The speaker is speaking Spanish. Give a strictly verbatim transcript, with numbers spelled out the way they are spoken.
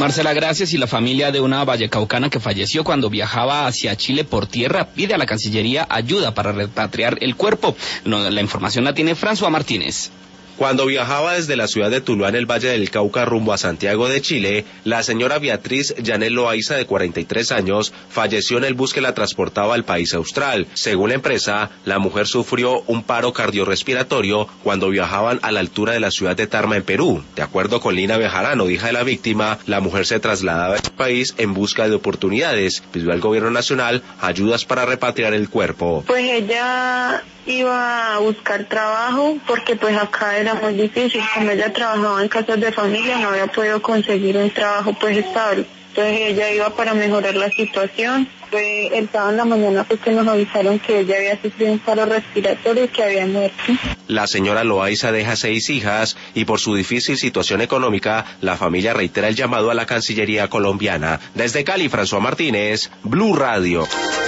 Marcela, gracias. Y la familia de una vallecaucana que falleció cuando viajaba hacia Chile por tierra pide a la Cancillería ayuda para repatriar el cuerpo. La información la tiene François Martínez. Cuando viajaba desde la ciudad de Tuluá en el Valle del Cauca rumbo a Santiago de Chile, la señora Beatriz Yanel Loaiza, de cuarenta y tres años, falleció en el bus que la transportaba al país austral. Según la empresa, la mujer sufrió un paro cardiorrespiratorio cuando viajaban a la altura de la ciudad de Tarma, en Perú. De acuerdo con Lina Bejarano, hija de la víctima, la mujer se trasladaba al país en busca de oportunidades. Pidió al gobierno nacional ayudas para repatriar el cuerpo. Pues ella iba a buscar trabajo porque pues acá era muy difícil, como ella trabajaba en casas de familia no había podido conseguir un trabajo pues estable, entonces ella iba para mejorar la situación. Fue el sábado en la mañana pues que nos avisaron que ella había sufrido un paro respiratorio y que había muerto. La señora Loaiza deja seis hijas y por su difícil situación económica, la familia reitera el llamado a la Cancillería colombiana. Desde Cali, François Martínez, Blue Radio.